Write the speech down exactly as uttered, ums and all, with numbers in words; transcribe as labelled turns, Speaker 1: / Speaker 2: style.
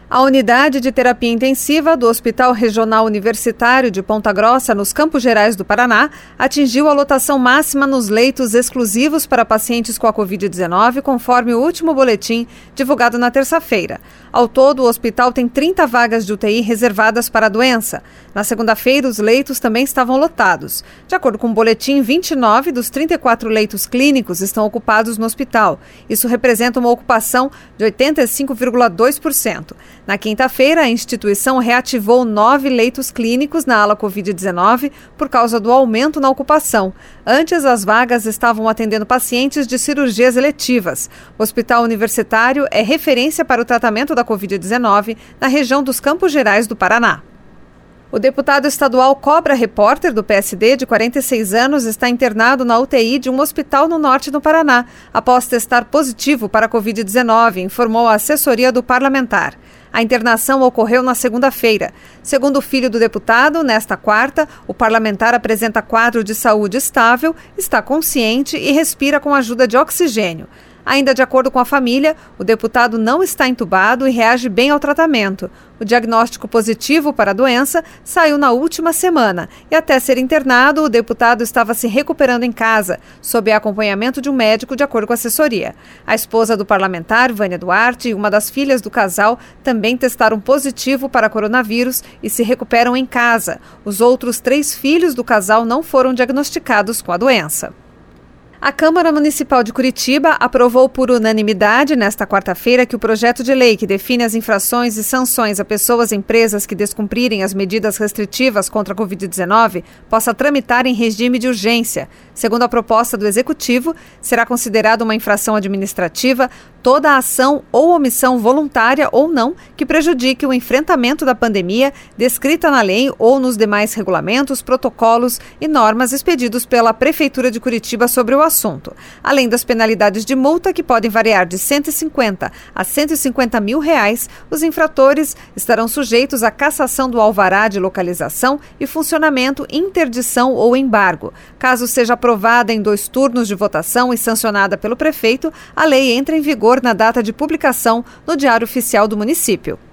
Speaker 1: A unidade de terapia intensiva do Hospital Regional Universitário de Ponta Grossa, nos Campos Gerais do Paraná, atingiu a lotação máxima nos leitos exclusivos para pacientes com a covid dezenove, conforme o último boletim divulgado na terça-feira. Ao todo, o hospital tem trinta vagas de U T I reservadas para a doença. Na segunda-feira, os leitos também estavam lotados. De acordo com o boletim, vinte e nove dos trinta e quatro leitos clínicos estão ocupados no hospital. Isso representa uma ocupação de oitenta e cinco vírgula dois por cento. Na quinta-feira, a instituição reativou nove leitos clínicos na ala covid dezenove por causa do aumento na ocupação. Antes, as vagas estavam atendendo pacientes de cirurgias eletivas. O Hospital Universitário é referência para o tratamento da covid dezenove na região dos Campos Gerais do Paraná. O deputado estadual Cobra Repórter, do P S D, de quarenta e seis anos, está internado na U T I de um hospital no norte do Paraná, após testar positivo para a covid dezenove, informou a assessoria do parlamentar. A internação ocorreu na segunda-feira. Segundo o filho do deputado, nesta quarta, o parlamentar apresenta quadro de saúde estável, está consciente e respira com ajuda de oxigênio. Ainda de acordo com a família, o deputado não está entubado e reage bem ao tratamento. O diagnóstico positivo para a doença saiu na última semana e, até ser internado, o deputado estava se recuperando em casa, sob acompanhamento de um médico, de acordo com a assessoria. A esposa do parlamentar, Vânia Duarte, e uma das filhas do casal também testaram positivo para coronavírus e se recuperam em casa. Os outros três filhos do casal não foram diagnosticados com a doença. A Câmara Municipal de Curitiba aprovou por unanimidade nesta quarta-feira que o projeto de lei que define as infrações e sanções a pessoas e empresas que descumprirem as medidas restritivas contra a covid dezenove possa tramitar em regime de urgência. Segundo a proposta do Executivo, será considerada uma infração administrativa toda a ação ou omissão voluntária ou não que prejudique o enfrentamento da pandemia descrita na lei ou nos demais regulamentos, protocolos e normas expedidos pela Prefeitura de Curitiba sobre o assunto. Além das penalidades de multa, que podem variar de cento e cinquenta a cento e cinquenta mil reais, os infratores estarão sujeitos à cassação do alvará de localização e funcionamento, interdição ou embargo. Caso seja aprovada em dois turnos de votação e sancionada pelo prefeito, a lei entra em vigor na data de publicação no Diário Oficial do município.